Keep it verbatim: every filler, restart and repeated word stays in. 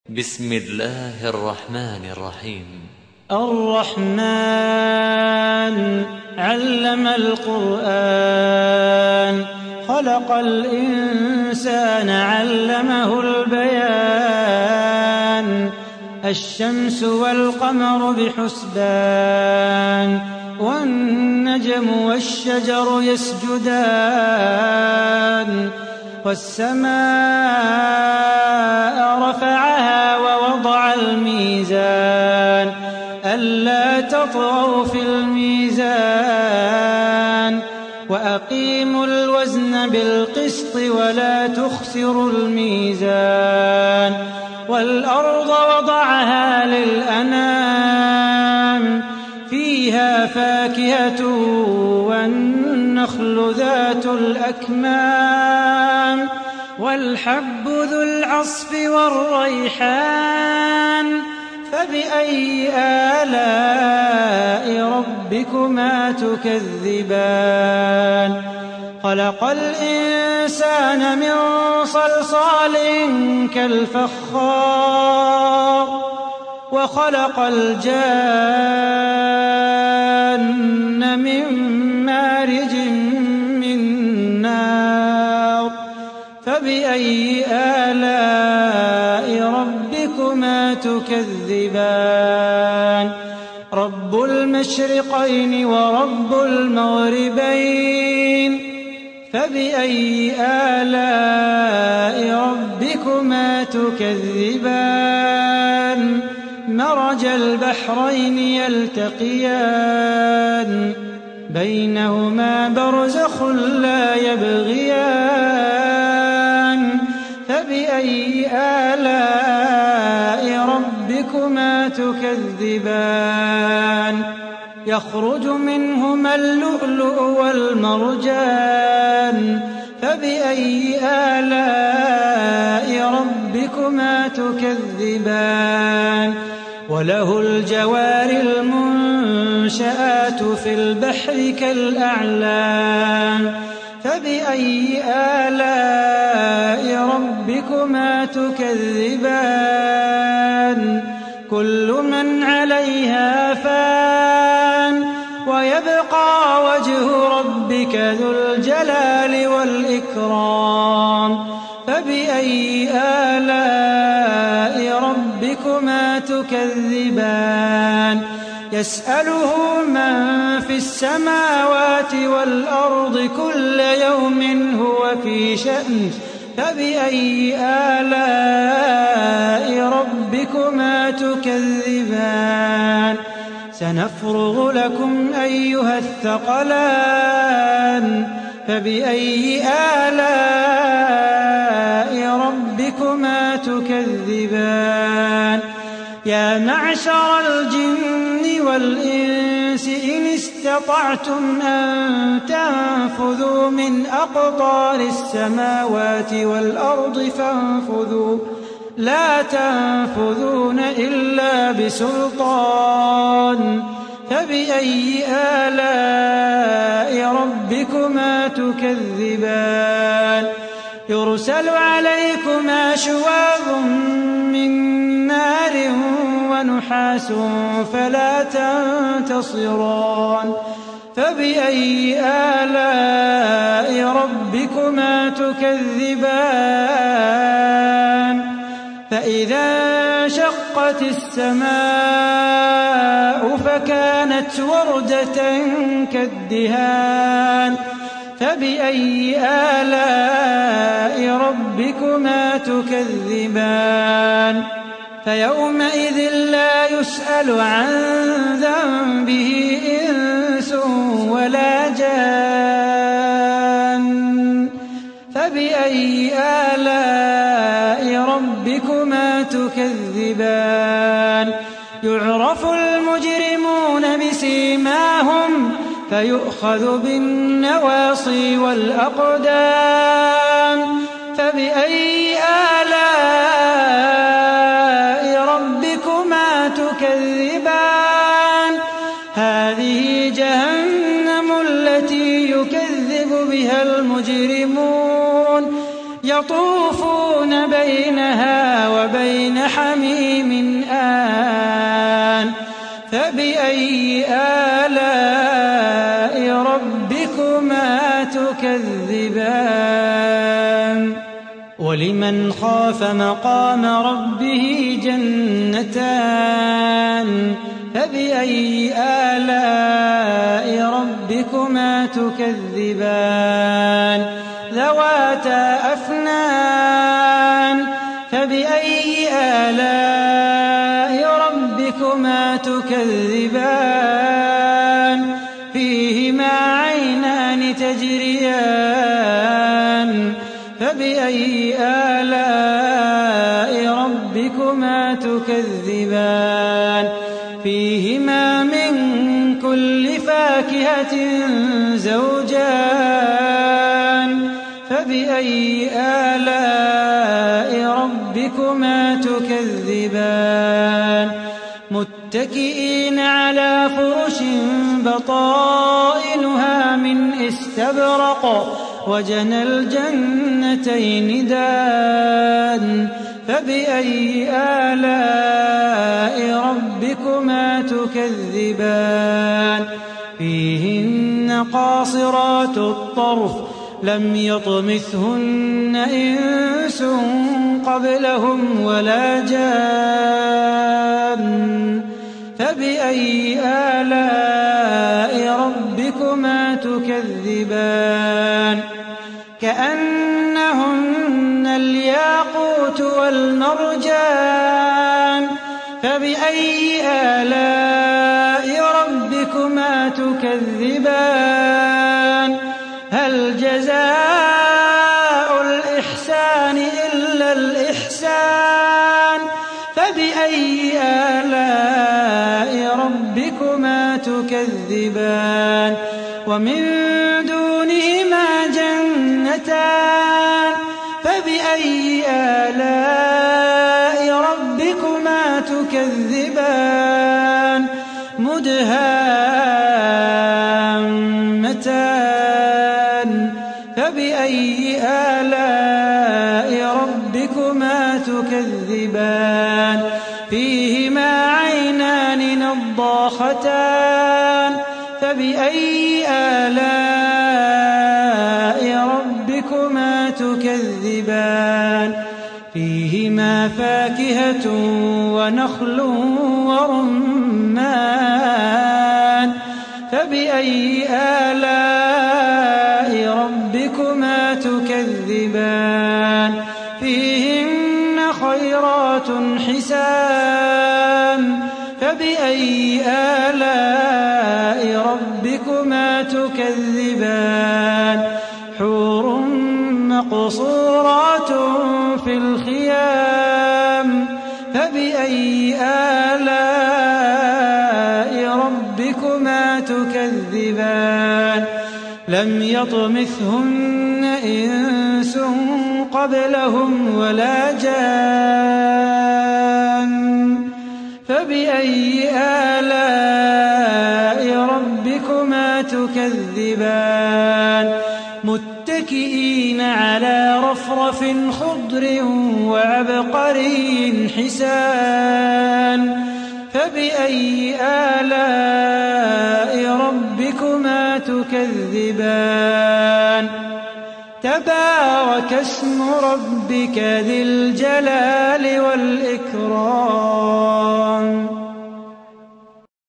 بسم الله الرحمن الرحيم. الرحمن علم القرآن خلق الإنسان علمه البيان الشمس والقمر بحسبان والنجم والشجر يسجدان والسماء رفعها ووضع الميزان ألا تطغوا في الميزان وأقيموا الوزن بالقسط ولا تخسروا الميزان والأرض وضعها للأنام فيها فاكهة والنخل ذات الأكمام والحب ذو العصف والريحان فبأي آلاء ربكما تكذبان خلق الإنسان من صلصال كالفخار وخلق الجان من مارج من نار فبأي آلاء ربكما تكذبان رب المشرقين ورب المغربين فبأي آلاء ربكما تكذبان مرج البحرين يلتقيان بينهما برزخ لا يبغيان فبأي آلاء ربكما تكذبان يخرج منهما اللؤلؤ والمرجان فبأي آلاء ربكما تكذبان وله الجوار المنشآت في البحر كالأعلام فبأي آلاء ربكما تكذبان كل من عليها فان ويبقى وجه ربك ذو الجلال والإكرام فبأي آلاء ربكما تكذبان يسأله من في السماوات والأرض كل يوم هو في شأن فبأي آلاء ربكما تكذبان سنفرغ لكم أيها الثقلان فبأي آلاء ربكما تكذبان يا معشر الجن والإنس إن استطعتم أن تنفذوا من أقطار السماوات والأرض فانفذوا لا تنفذون إلا بسلطان فبأي آلاء ربكما تكذبان يرسل عليكما شواظ من نار ونحاس فلا تنتصران فبأي آلاء ربكما تكذبان فإذا انشقت السماء فكانت وردة كالدهان فبأي آلاء ربكما تكذبان فيومئذ لا يسأل عن ذنبه إنس ولا جان فبأي آلاء ربكما تكذبان يعرف المجرمون بسيماهم فيؤخذ بالنواصي والأقدام فبأي آلاء ربكما تكذبان هذه جهنم التي يكذب بها المجرمون يطوفون بينها وبين حميم آن فبأي آلاء ربكما تكذبان ولمن خاف مقام ربه جنتان فبأي آلاء ربكما تكذبان ذواتا أفنان فبأي آلاء ربكما تكذبان فيهما عينان تجريان فبأي آلاء ربكما تكذبان فيهما من كل فاكهة زوجان فبأي آلاء ربكما تكذبان متكئين على فرش بطائنها من استبرق وجنى الجنتين دان فبأي آلاء ربكما تكذبان فيهن قاصرات الطرف لم يطمثهن إنس قبلهم ولا جان فبأي آلاء ربكما تكذبان كأنهن الياقوت والمرجان فبأي آلاء ربكما تكذبان هل جزاء الإحسان إلا الإحسان فبأي آلاء ربكما تكذبان ومن دونهما جنتان فبأي آلاء ربكما تكذبان مدهامتان فبأي آلاء ربكما تكذبان فيهما عينان نضاختان فبأي آلاء ربكما تكذبان فيهما فاكهة ونخل ورمان فبأي آلاء ربكما تكذبان فيهن خيرات حسان فبأي آلاء ربكما تكذبان حور مقصورات في الخيام فبأي آلاء ربكما تكذبان لم يطمثهن إنس قبلهم ولا جان فبأي آلاء ربكما تكذبان متكئين على رفرف خضر وعبقري حسان فبأي آلاء ربكما تكذبان تبارك اسم ربك ذي الجلال والإكرام